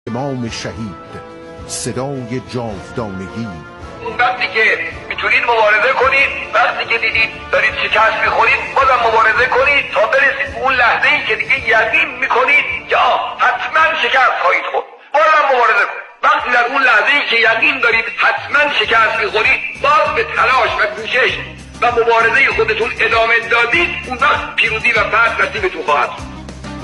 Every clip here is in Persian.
امام شهید، صدای جاودانگی. اون وقتی که میتونید مبارزه کنید، وقتی که دیدید دارید شکست میخورید بازم مبارزه کنید تا برسید به اون لحظه ای که دیگه یقین میکنید که حتما شکست خواهید خورد، بازم مبارزه کنید. وقتی در اون لحظه ای که یقین دارید حتما شکست میخورید، باز به تلاش و کوشش و مبارزه خودتون ادامه دادید، اون وقت پیروزی و فتح نصیبتون خواهد شد.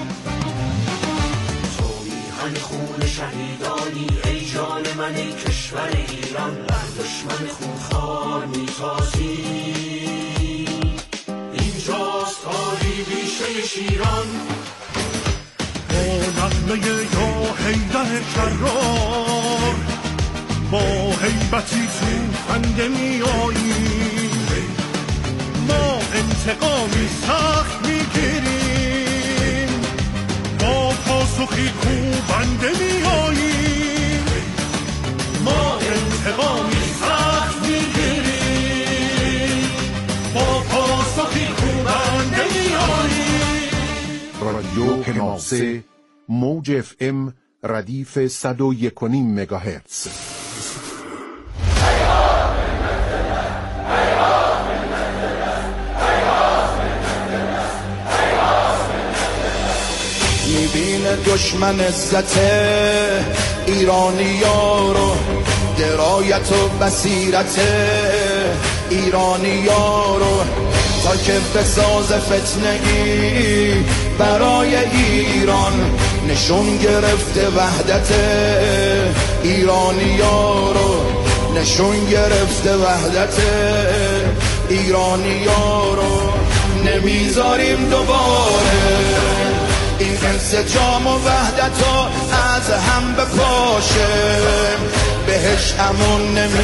خون شهیدانی ای جان من ای کشور ایران، بر دشمن خونخوار میتازی. اینجاست تاری بیشه شیران، با نغمه یا حیدر کرار، با هیبتی تو خنده می آییم. ما انتقامی سخت میگیریم، با پاسخی کوبنده می آییم. ما انتقامی سخت میگیریم، با پاسخی کوبنده می آییم. رادیو حماسه، موج اف ام ردیف 101.5 مگاهرتز. میبینه دشمن عزت ایرانی‌ها رو، درایت و بصیرت ایرانی‌ها رو، تا که بساز فتنه‌ای برای ایران. نشون گرفته وحدت ایرانی‌ها رو، نشون گرفته وحدت ایرانی‌ها رو. نمیذاریم دوباره این انسجام و وحدت رو از هم بپاشه، بهش امون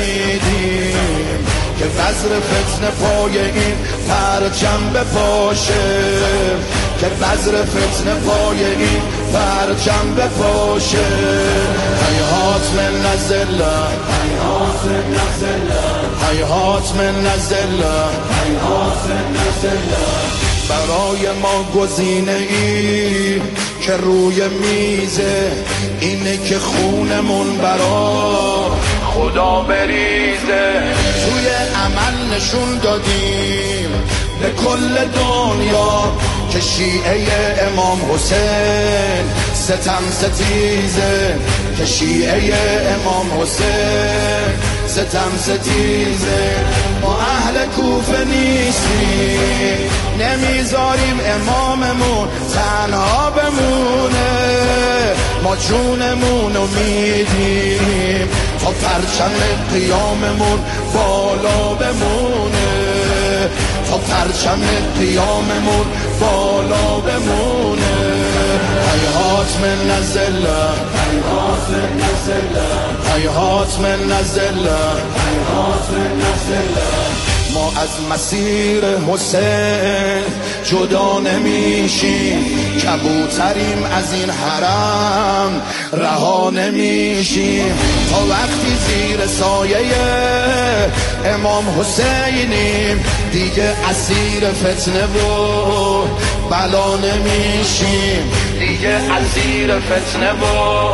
نمیدیم که وزر فتنه پای این پرچم بپاشه، که وزر فتنه پای این پرچم بپاشه. حیات من نزله، حیات من نزله، حیات من نزله، حیات من نزله. برای ما گزینه ای که روی میزه اینه که خونمون برا خدا بریزه. توی عمل نشون دادیم به کل دنیا که شیعه امام حسین ستم ستیزه، که شیعه امام حسین ستم ستیزه. ما اهل کوفه نیستیم، نمیذاریم اماممون تنها بمونه. ما جونمونو میدیم تا پرچم قیاممون بالا بمونه، تا پرچم قیاممون بالا بمونه. حیات من نزله، حیات من نزله، حیات من نزله، حیات من نزله. ما از مسیر حسین جدا نمیشیم، کبوتریم از این حرم رها نمیشیم. تا وقتی زیر سایه امام حسینیم دیگه اسیر فتنه و بلا نمیشیم، دیگه اسیر فتنه و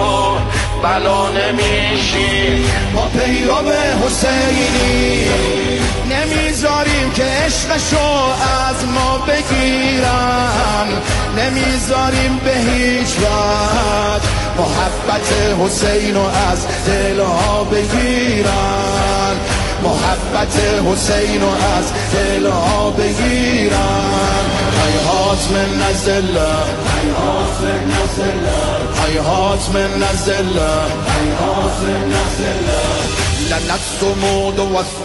بلا نمیشیم. ما پیرو حسینی، نمیذاریم که عشقشو از ما بگیرن، نمیذاریم به هیچ وقت محبت حسینو از دلها بگیرن، محبت حسینو از دلها بگیرن. حیات من نزله، حیات من نزله، حیات من نزله، حیات من نزله. لنا الصمود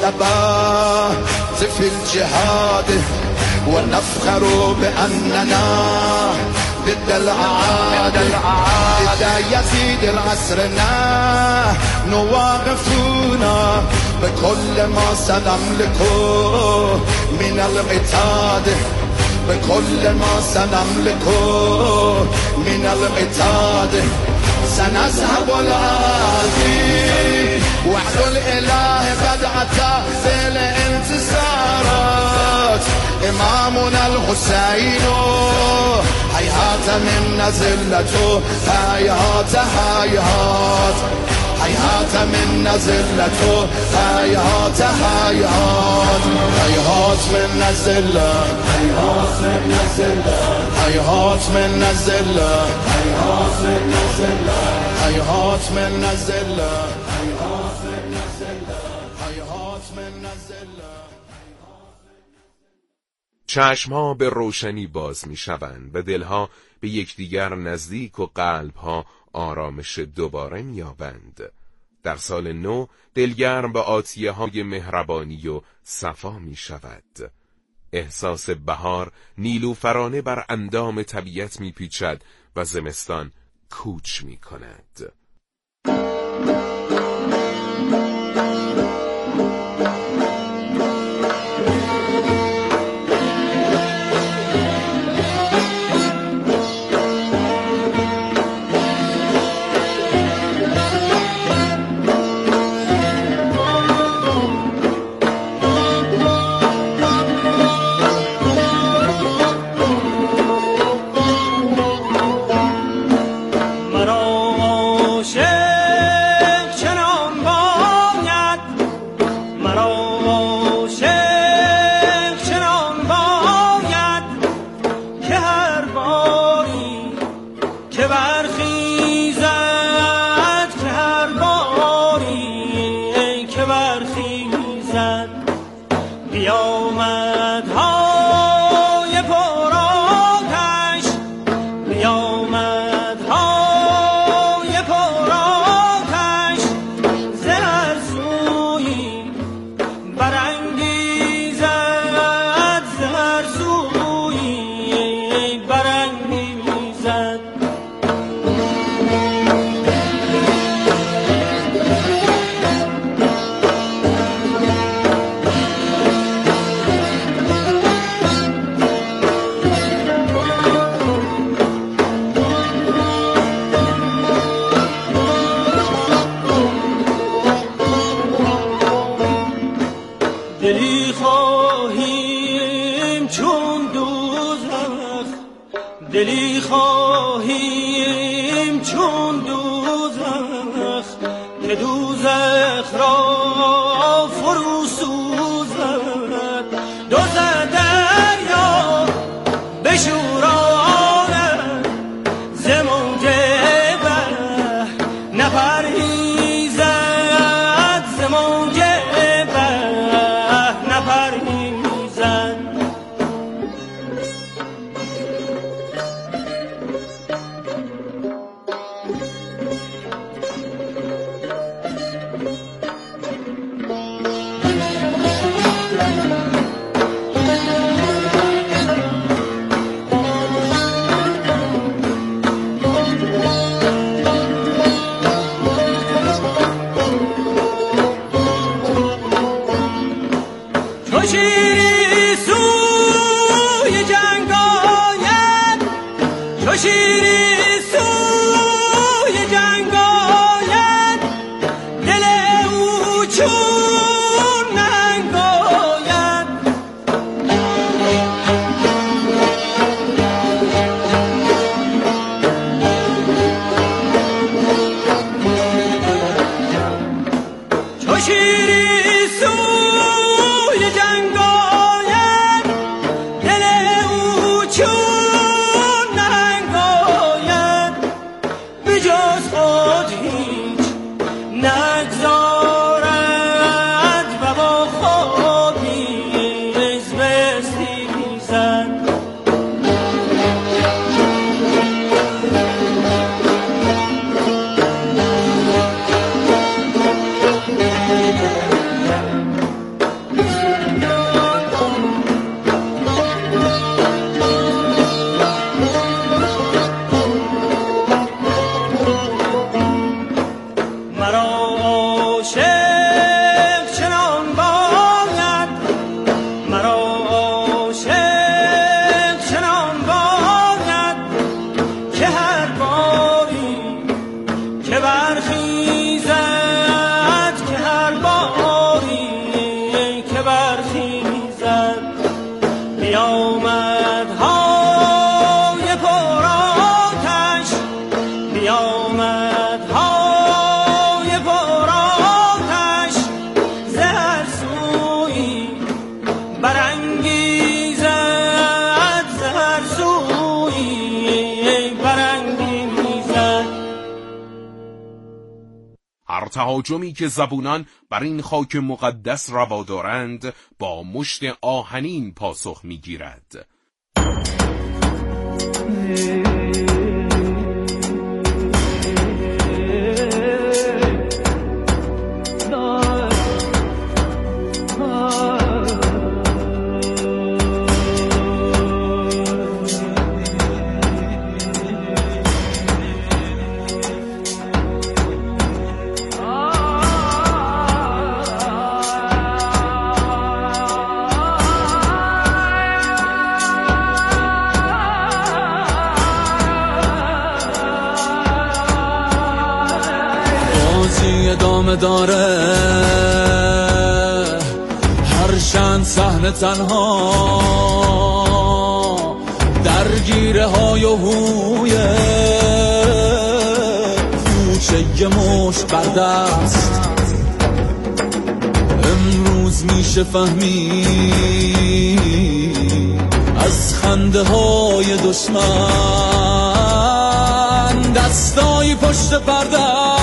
والثبات في الجهاد، ونفخر بأننا ضد الأعادي. إذا يزيد العسرنا نواقفنا بكل ما سنملكه من العتاد، بكل ما سنملكه من العتاد. سنذهب العادي وعد الإله قد أتى بالانتصارات. امامنا الحسین هیهات من نزلت هیهات هیهات هیهات من نزلت هیهات هیهات هیهات من نزلت هیهات من نزلت هیهات من نزلت هیهات من نزلت هیهات من نزلت هیهات من نزلت. چشمها به روشنی باز می شوند و دلها به یکدیگر نزدیک و قلبها آرامش دوباره می یابند. در سال نو دلگرم به آتیه های مهربانی و صفا می شود. احساس بهار نیلوفرانه بر اندام طبیعت می پیچد و زمستان کوچ می کند. دلی خواهیم چون دوزخ که دوزخ را فرو سوزد دوزد دریا بشوراند ز موج بحر نپرهیزد ز موج بحر نپرهیزد. شیری سوی جنگ آید چو شیری سوی جنگ آید دل او چون ننگ آید چو شیری سوی جنگ آید دل او چون ننگ آید به جز خود هیچ نگذارد و با خود نیز بستیزد. هر تهاجمی که زبونان بر این خاک مقدس روا دارند با مشت آهنین پاسخ می‌گیرد. ادامه داره هر چند صحنه تنها درگیره های و هوی کوچه مشت بر دست امروز میشه فهمید از خنده های دشمن دستای پشت پرده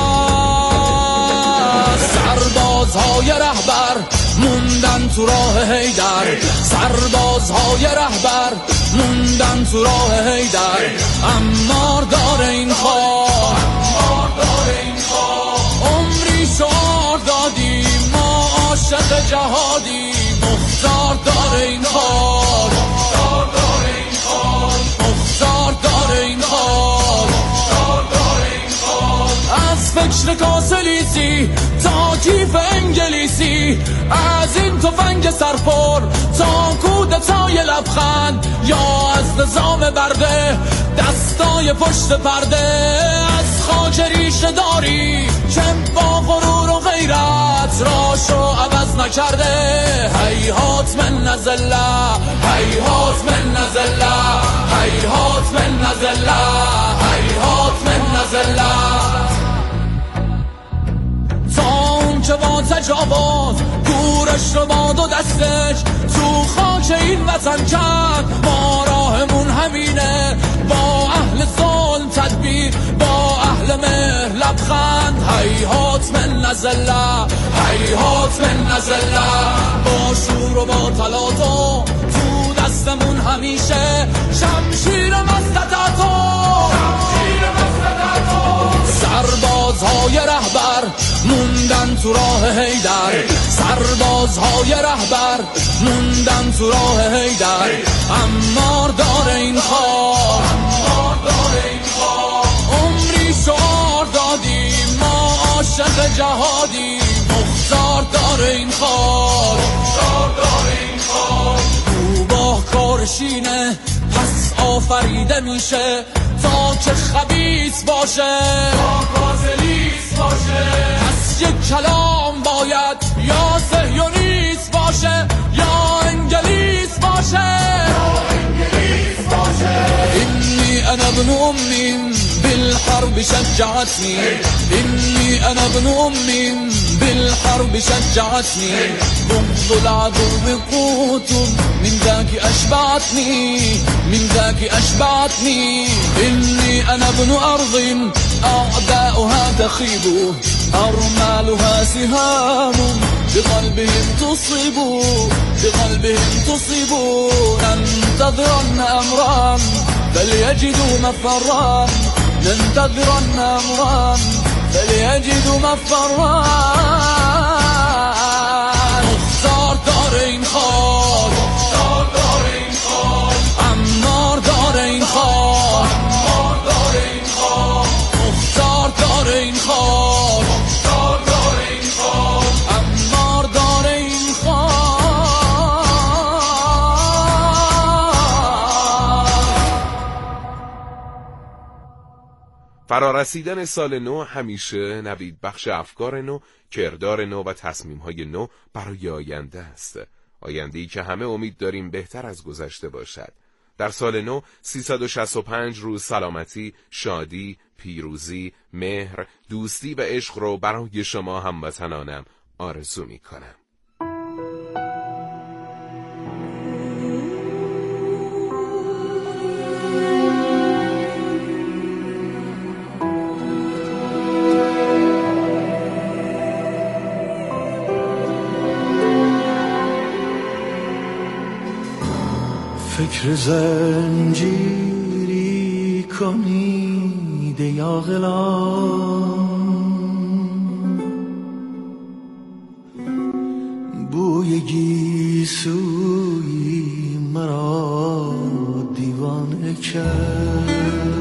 سربازهای رهبر موندن تو راه حیدر سربازهای رهبر موندن تو راه حیدر عمار داره این خواه عمری شعار دادی ما عاشق جهادی مختار داره این خواه مختار داره این خواه از فکر کاسلیسی تا کیف انگلیسی از این تفنگ سرپر تا کودتای لبخند یا از نظام برده دستای پشت پرده از خاک ریشه داری که با غرور و غیرت راشو عوض نکرده هیهات من نزله هیهات من نزله هیهات من نزله هیهات من نزله تا اون که با تجاوز گورش رو با دو دستش تو خاک این وطن کرد ما راهمون همینه با اهل ظلم تدبیر با اهل مهر لبخند هیهات من نزله هیهات من نزله با شور و با تلاطم تو دستمون همیشه شمشیر مستطعتو سربازهای رهبر موندن تو راه حیدر سربازهای رهبر موندن تو راه حیدر عمار داره این خواه عمری شعار دادی ما عاشق جهادی مختار داره این خواه روباه کارشینه پس آفریده میشه تا که خبیث باشه پس یک کلام باید یا صهیونیست باشه یا انگلیس باشه اینی انا ابن امین بالحرب شجعتنی اینی انا ابن امین بالحرب شجعتني بغض العدو قوت من ذاك أشبعتني من ذاك أشبعتني إني أنا ابن أرض أعداؤها تخيب أرمالها سهام بقلبهم تصيب بقلبهم تصيب ننتظرن أمرا فليجدوا مفرا ننتظرن أمرا فليجدوا مفرا مختار داره این خواه عمار داره این خواه مختار داره این خواه عمار داره این خواه فرارسیدن سال نو همیشه نوید بخش افکار نو، کردار نو و تصمیم‌های نو برای آینده است. آینده‌ای که همه امید داریم بهتر از گذشته باشد. در سال نو 365 روز سلامتی، شادی، پیروزی، مهر، دوستی و عشق رو برای شما هموطنانم آرزو می‌کنم. فکر زنجیری کنید یا غلام، بوی گیسوی مرا دیوانه کرد.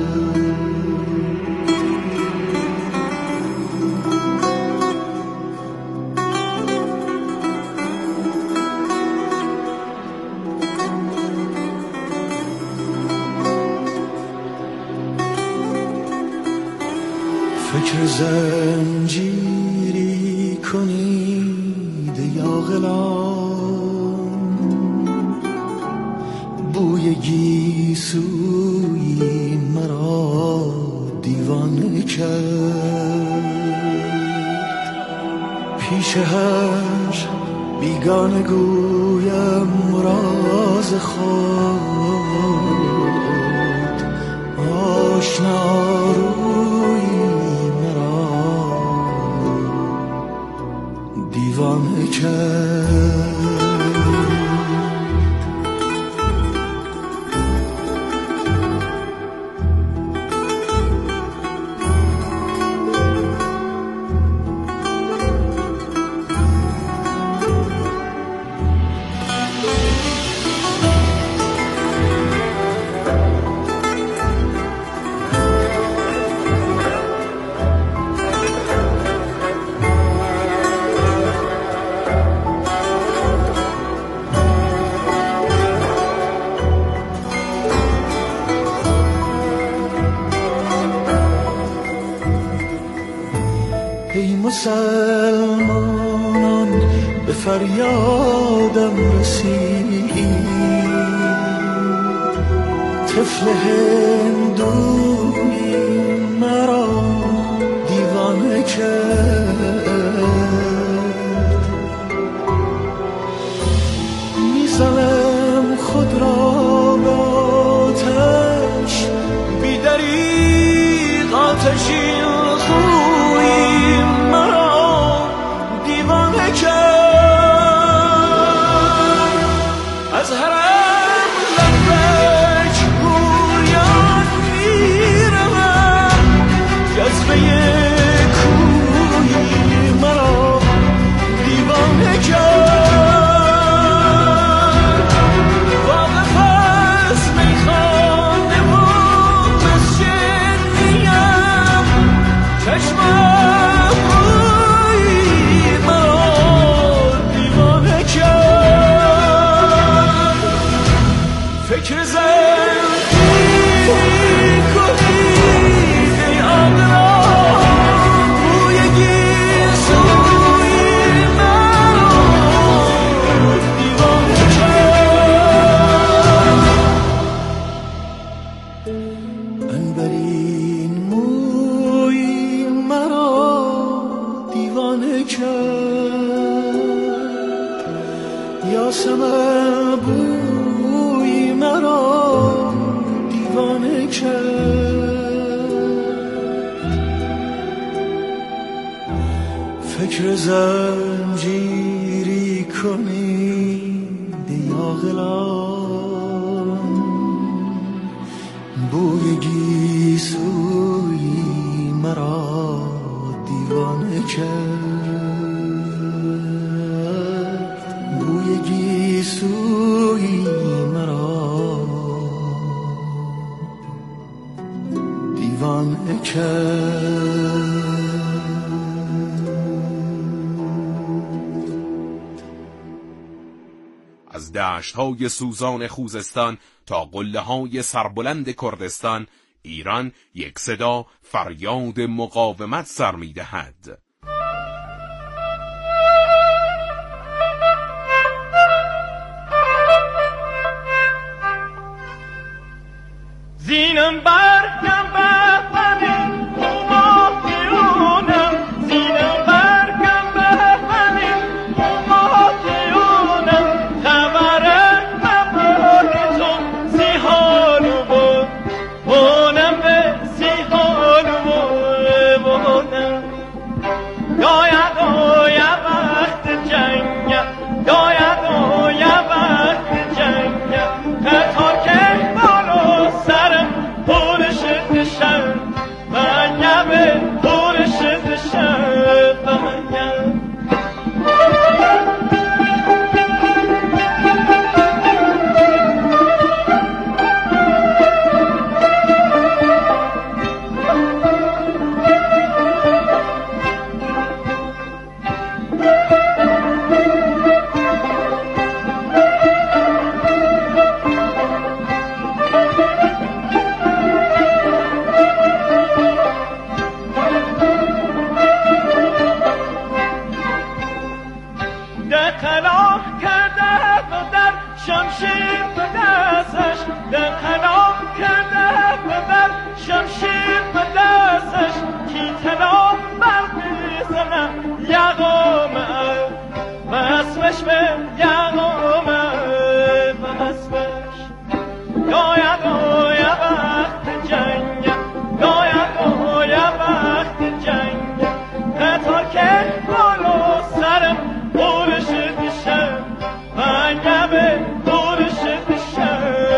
فکر زنجیری کنید یا غلام، بوی گیسوی مرا دیوانه کرد. پیش هر بیگانه گویم راز خود، آشنا روی دیوانه کرد. ای مسلمانان به فریادم رسید، طفل هندوی مرا دیوانه کرد. میزنم خود را به آتش، بی دریغ آتشی خوی مرا دیوانه کرد. از حرم لبک گویان میروم، جذبه کوی مرا دیوانه کرد. واقف از میخانه و مسجد نیم، چشمم روی مرا دیوانه کرد. فکر زنجیری کنید ای آقلان، بوی گیسوی مرا دیوانه کرد. عنبرین موی مرا دیوانه کرد. یاسمن بوی مرا دیوانه کرد. فکر زنجیری کنید یا غلام، بوی گیسوی مرا دیوانه کرد. بوی گیسوی مرا دیوانه کرد. از دشت‌های سوزان خوزستان تا قله‌های سربلند کردستان، ایران یک صدا فریاد مقاومت سر می‌دهد. زینم برگم بفهمیم اوماتیونم، زینم برگم بفهمیم اوماتیونم، خبرم مبارزم زیهانو بود بونم به زیهانو بونم. گایا گایا وقت جنگم، گایا گایا وقت جنگم، قطار شمشیر به دستش دلخنا کرده ببر شمشیر به دستش کی تلا برمیزنه یقامه وصفش به یقامه وصفش گاید گاید وقت جنگ گاید گاید وقت جنگ قطار که بالو سرم بورش دیشه منگه بورش دیشه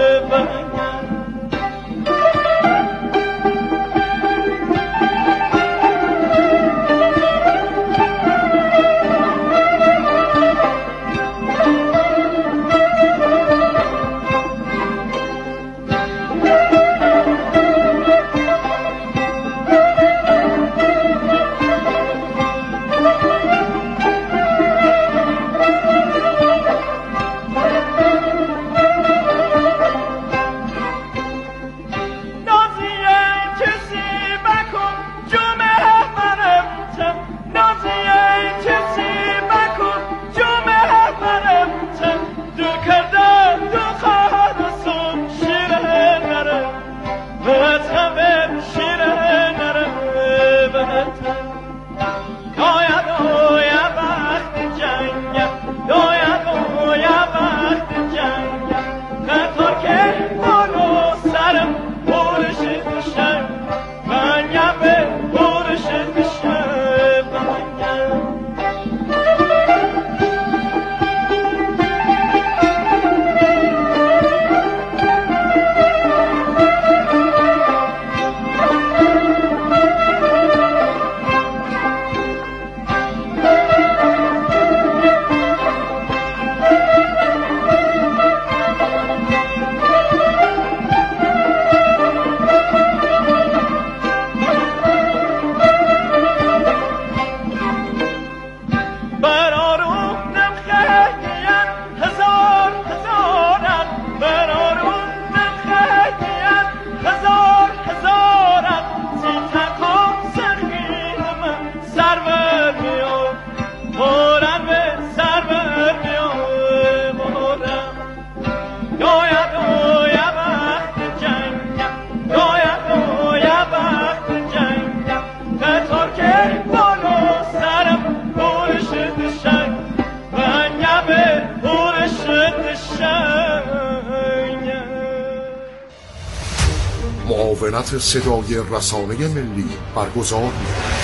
معاونت صدای رسانه ملی برگزار می‌کند.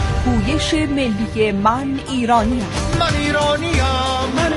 پویش ملی من ایرانیم. من ایرانیم. من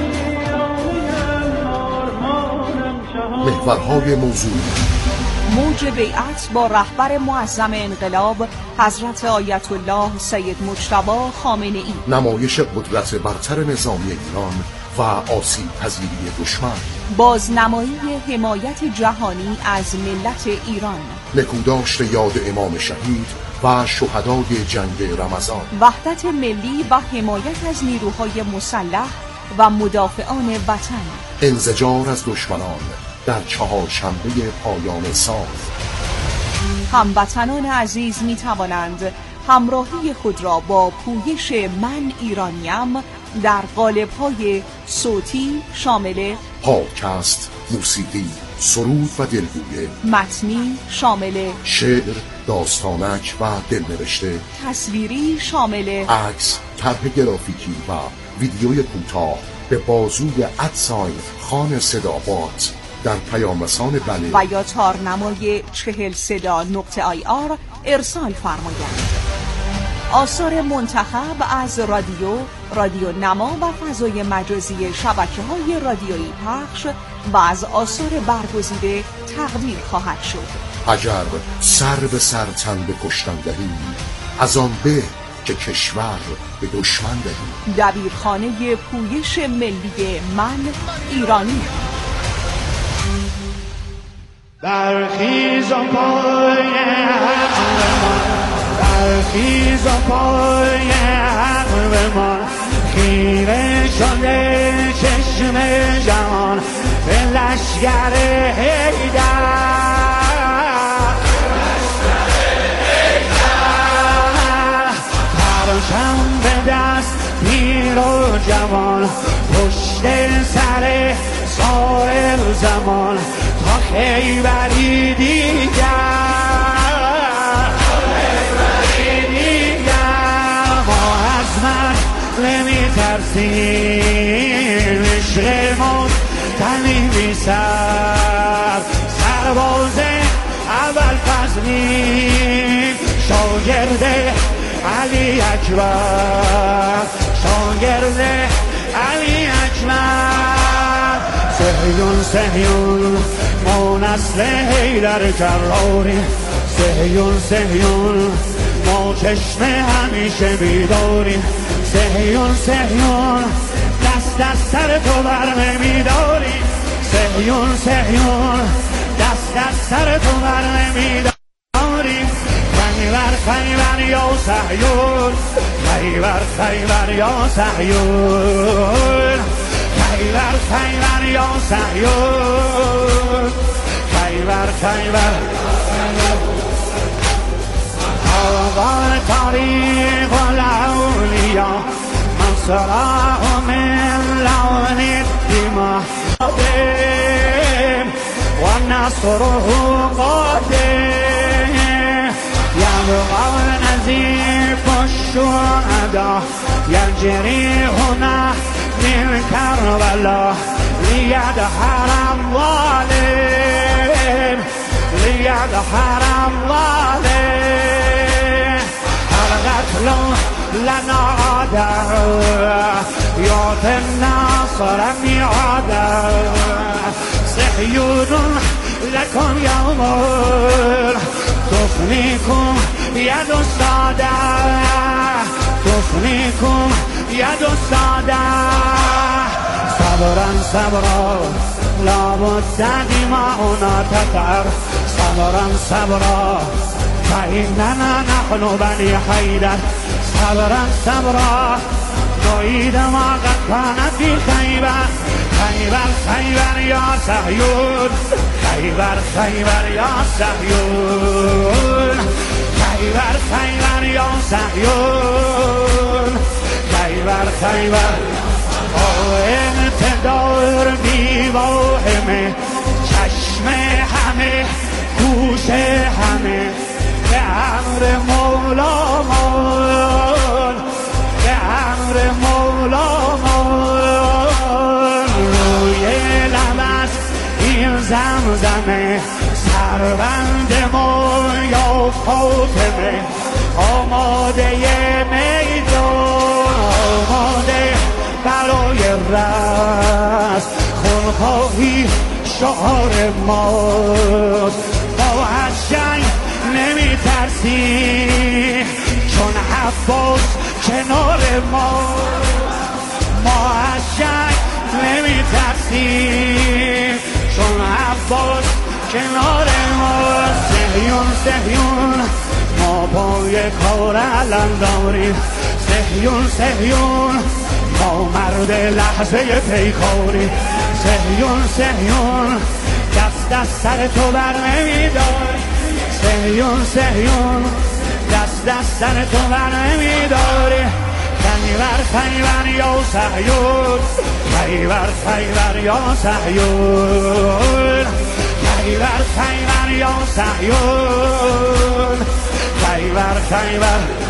محورهای موضوعی: موج بیعت با رهبر معظم انقلاب حضرت آیت الله سید مجتبی خامنه ای، نمایش قدرت برتر نظامی ایران و آسیب پذیری دشمن، بازنمایی حمایت جهانی از ملت ایران، نکوداشت یاد امام شهید و شهدای جنگ رمضان، وحدت ملی و حمایت از نیروهای مسلح و مدافعان وطن، انزجار از دشمنان در چهارشنبه پایان سال. هموطنان عزیز می توانند همراهی خود را با پویش من ایرانیم در قالب‌های صوتی شامل پادکست، موسیقی، سرود و دلگویه، متنی شامل شعر، داستانک و دلنوشته، تصویری شامل عکس، طرح گرافیکی و ویدیوی کوتاه به بازوی ادساین خان صدابات در پیامرسان بله و یا تارنمای 40صدا.ir ارسال فرمایند. آثار منتخب از رادیو نما و فضای مجازی شبکه‌های رادیویی پخش و از آثار برگزیده تقدیر خواهد شد. اگر سر به سر تن به کشتن دهی، از آن به که کشور به دشمن دهی. دبیرخانه پویش ملی من ایرانی. برخیز پای برخیز پای حق بمان، خیره شده چشم جهان به لشگر حیدر، پرچم به دست پیر و جوان، پشت سر سائر زمان تا خیبری دیگر ما از من نمی ترسیم عشق موت تنی سر سرباز اول فضلیم شاگرد علی اکبر شاگرد علی اکبر صهیون صهیون ما نسل حیدر کراریم صهیون صهیون ما چشم همیشه بیداریم صهیون صهیون دست از سر تو بر نمیداریم صهیون صهیون دست از سر تو بر نمیداریم خیبر خیبر یا صهیون خیبر خیبر یا صهیون خیبر خیبر یا صهیون خیبر خیبر آقای تاریخ الاولیا من صلاح من لون الدماء و نصره قادم يبقى نزيف الشهداء يجري هنا من كربلاء ليدحر الظالم ليدحر الظالم القتل لنا عادة يعطي الناصر ميعادة صهيون لكم يوم تفنيكم يد السادة تفنيكم يد السادة صبرا صبرا لابد دماؤنا تتعر صبرا صبرا فإننا نحن بني حيدر صبرا صبرا نعيد ما قد كان في خيبر خيبر خيبر يا صهيون خيبر خيبر يا صهيون خيبر خيبر يا صهيون خيبر خيبر انتظار بیواهمه چشم همه گوش همه به امر مولامون به امر مولامون روی لبت این زمزمه سربند ما یا فاطمه آماده میدان آماده برای رست خونخواهی شعار ماست ما از جنگ نمی ترسیم چون عباس کنار ما از جنگ نمی ترسیم چون عباس کنار ما صهیون صهیون ما پای کار علم داریم صهیون صهیون ما مرد لحظه پیکاری صهیون صهیون دست از سر تو بر نمیداری صهیون صهیون دست از سر تو بر نمیداری خیبر خیبر یا صهیون خیبر خیبر یا صهیون خیبر خیبر یا صهیون خیبر خیبر